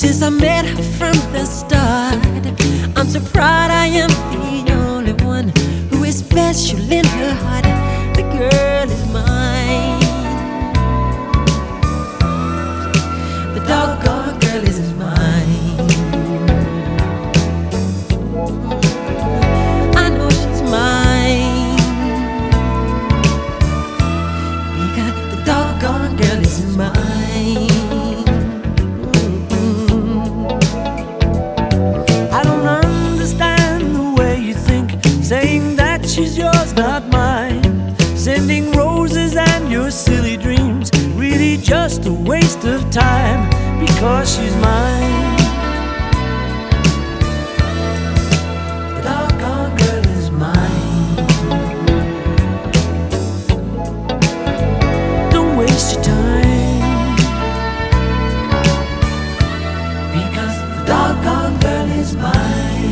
Since I met her from the start, I'm so proud I am the only one who is special in her heart. The girl is mine. The doggone girl is mine. I know she's mine, because the doggone girl is mine. Saying that she's yours, not mine. Sending roses and your silly dreams, really just a waste of time, because she's mine. The doggone girl is mine. Don't waste your time, because the doggone girl is mine.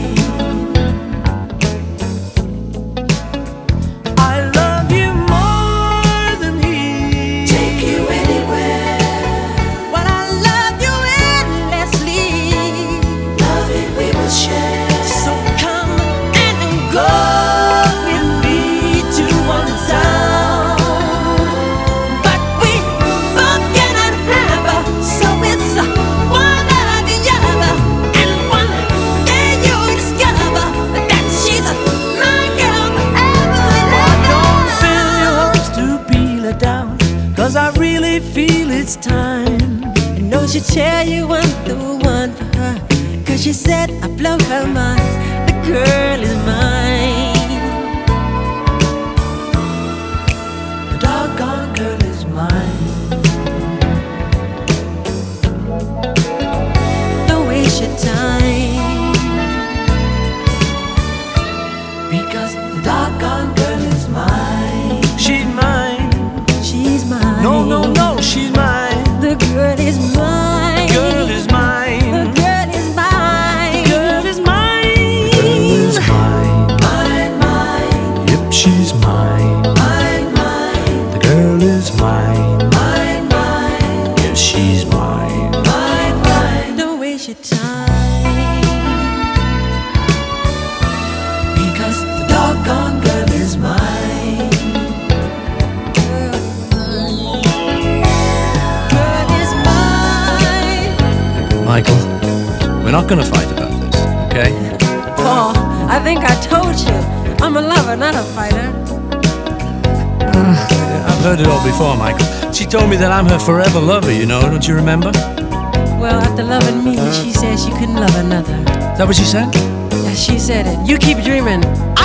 Cause I really feel it's time. I know she'll tell you I'm the one for her, cause she said I blow her mind. The girl is mine. The doggone girl is mine. Don't waste your time, because the doggone girl is mine. She's mine. She's mine. No, no, no, she's mine. The girl is mine. The girl is mine. The girl is mine. The girl is mine. The girl is mine. Mine, mine. Yep, she's mine. Mine, mine. The girl is mine. Mine, mine. Yes, she's mine. Mine, mine. Don't waste your time, because the doggone girl is mine. Michael, we're not gonna fight about this, okay? Paul, I think I told you, I'm a lover, not a fighter. I've heard it all before, Michael. She told me that I'm her forever lover, you know, don't you remember? Well, after loving me, she said she couldn't love another. Is that what she said? Yeah, she said it. You keep dreaming.